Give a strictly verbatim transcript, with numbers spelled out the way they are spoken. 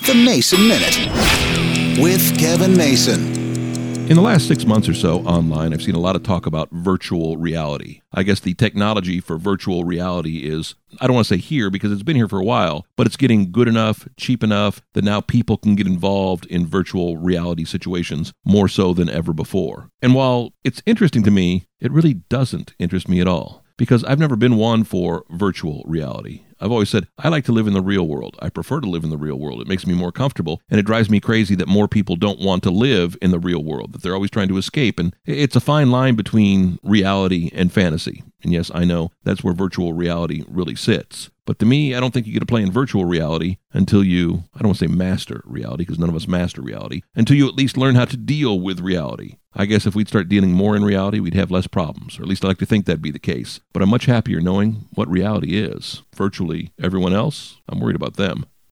The Mason Minute with Kevin Mason. In the last six months or so online, I've seen a lot of talk about virtual reality. I guess the technology for virtual reality is, I don't want to say here because it's been here for a while, but it's getting good enough, cheap enough that now people can get involved in virtual reality situations more so than ever before. And while it's interesting to me, it really doesn't interest me at all because I've never been one for virtual reality. I've always said, I like to live in the real world. I prefer to live in the real world. It makes me more comfortable, and it drives me crazy that more people don't want to live in the real world, that they're always trying to escape. And it's a fine line between reality and fantasy. And yes, I know that's where virtual reality really sits. But to me, I don't think you get to play in virtual reality until you, I don't want to say master reality, because none of us master reality, until you at least learn how to deal with reality. I guess if we'd start dealing more in reality, we'd have less problems, or at least I like to think that'd be the case. But I'm much happier knowing what reality is. Virtually everyone else, I'm worried about them.